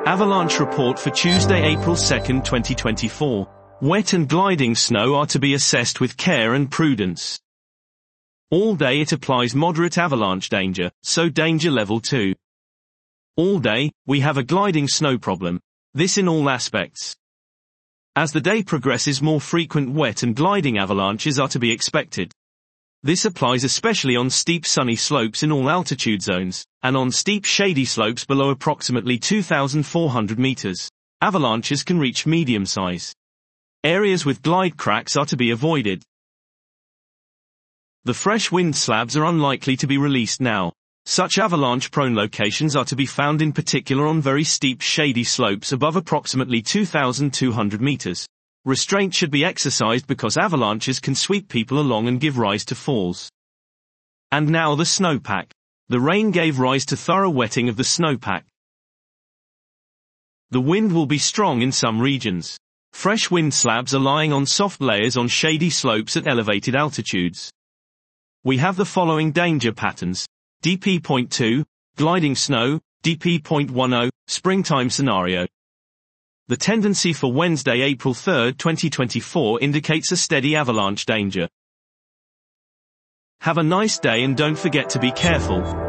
Avalanche report for Tuesday, April 2, 2024. Wet and gliding snow are to be assessed with care and prudence. All day it applies moderate avalanche danger, so danger level 2. All day, we have a gliding snow problem. This in all aspects. As the day progresses, more frequent wet and gliding avalanches are to be expected. This applies especially on steep sunny slopes in all altitude zones, and on steep shady slopes below approximately 2,400 meters. Avalanches can reach medium size. Areas with glide cracks are to be avoided. The fresh wind slabs are unlikely to be released now. Such avalanche-prone locations are to be found in particular on very steep shady slopes above approximately 2,200 meters. Restraint should be exercised because avalanches can sweep people along and give rise to falls. And now the snowpack. The rain gave rise to thorough wetting of the snowpack. The wind will be strong in some regions. Fresh wind slabs are lying on soft layers on shady slopes at elevated altitudes. We have the following danger patterns. DP.2, gliding snow, DP.10, springtime scenario. The tendency for Wednesday, April 3, 2024 indicates a steady avalanche danger. Have a nice day and don't forget to be careful.